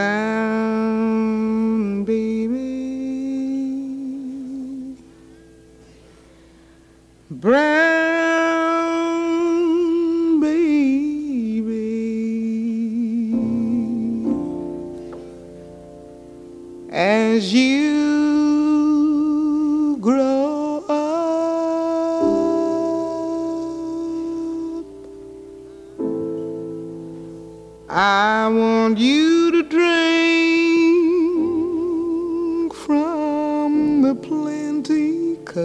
Brown baby, brown baby, as you grow up, I want you to drink from the plenty cup.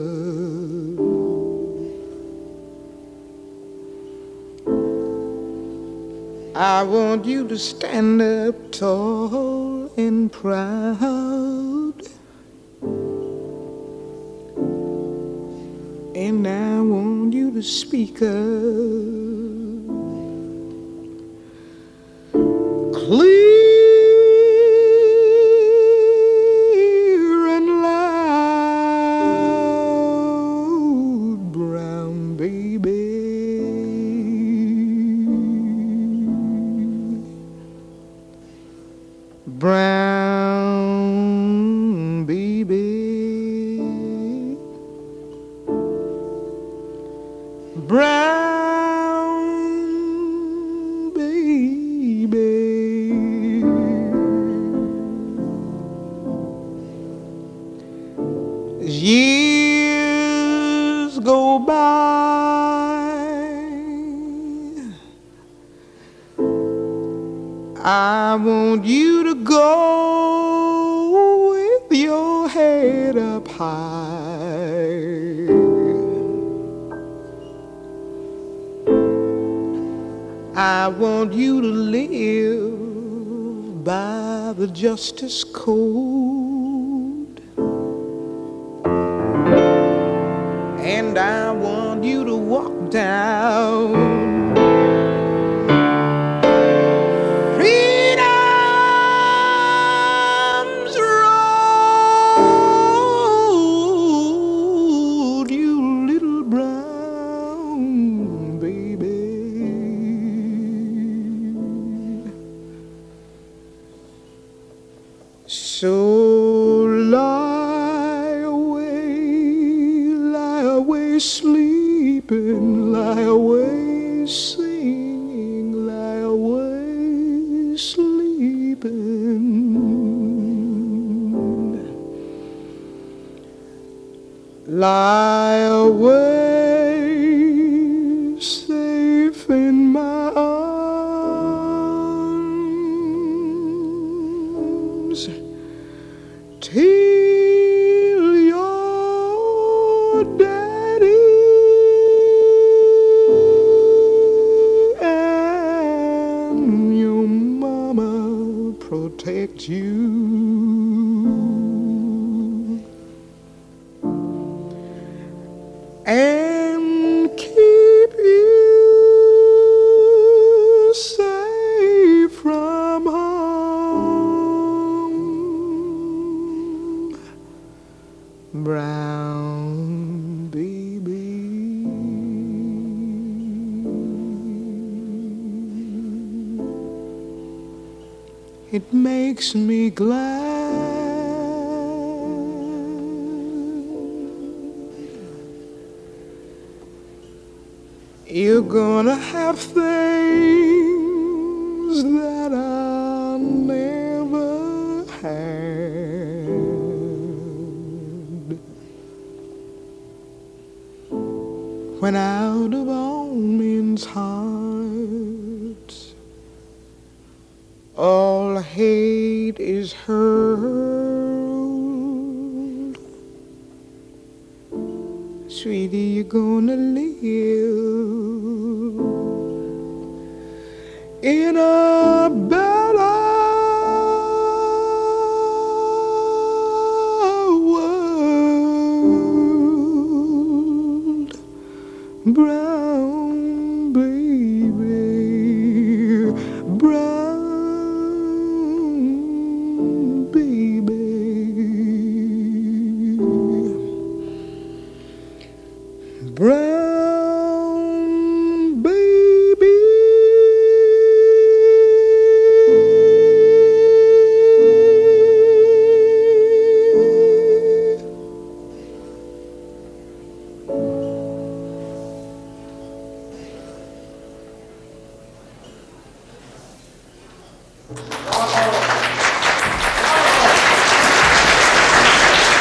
I want you to stand up tall and proud, and I want you to speak up clear and loud, brown baby. Brown baby, brown baby. As years go by, I want you to go with your head up high. I want you to live by the justice code, and I want you to walk down so lie away sleeping, lie away singing, lie away sleeping. Lie away safe in my arms till your daddy and your mama protect you, and keep you safe from harm, brown baby. It makes me glad you're gonna have things that I never had. When out of all men's hearts all hate is hurled, sweetie, you're gonna